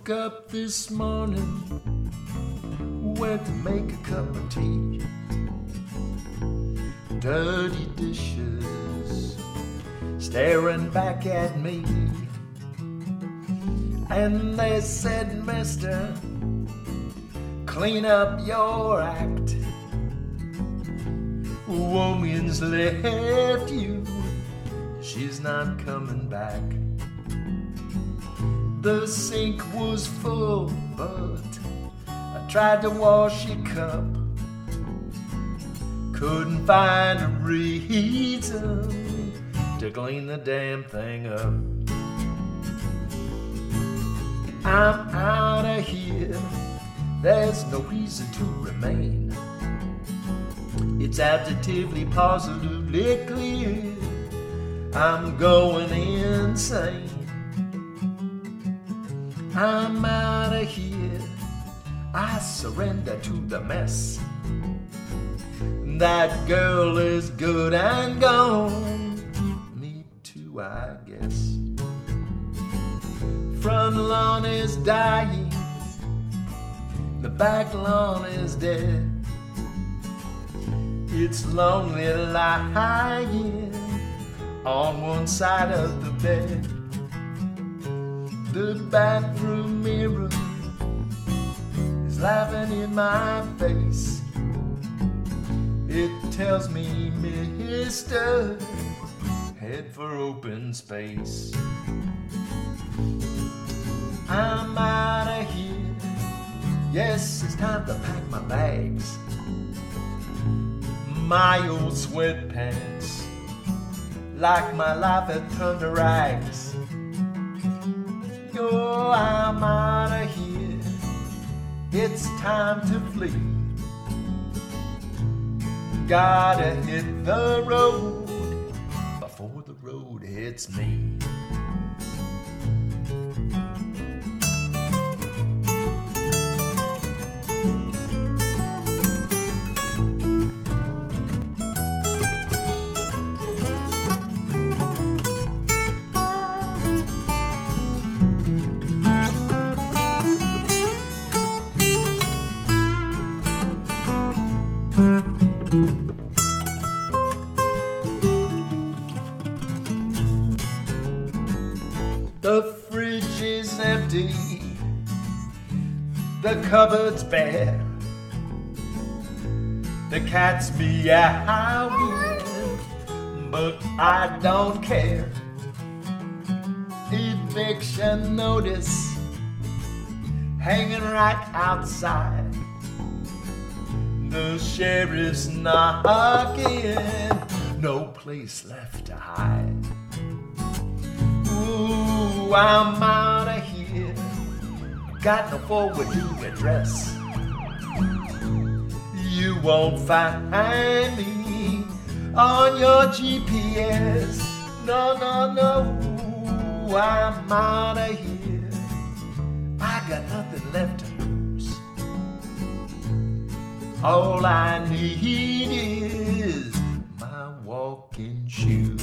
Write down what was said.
Woke up this morning, went to make a cup of tea. Dirty dishes staring back at me. And they said, mister, clean up your act. Woman's left you, she's not coming back. The sink was full, but I tried to wash your cup. Couldn't find a reason to clean the damn thing up. I'm out of here, there's no reason to remain. It's absolutely positively clear I'm going insane. I'm out of here, I surrender to the mess. That girl is good and gone, me too, I guess. Front lawn is dying, the back lawn is dead. It's lonely lying on one side of the bed. The bathroom mirror is laughing in my face. It tells me, mister, head for open space. I'm out of here, yes, it's time to pack my bags. My old sweatpants, like my life had turned to rags. Oh, I'm out of here, it's time to flee. Gotta hit the road before the road hits me. The fridge is empty, the cupboard's bare. The cat's meowing, but I don't care. Eviction notice hanging right outside. The sheriff's knocking, no place left to hide. Ooh, I'm out of here, got no forwarding address. You won't find me on your GPS. No, no, no, I'm out of here, I got nothing left to lose. All I need is my walking shoes.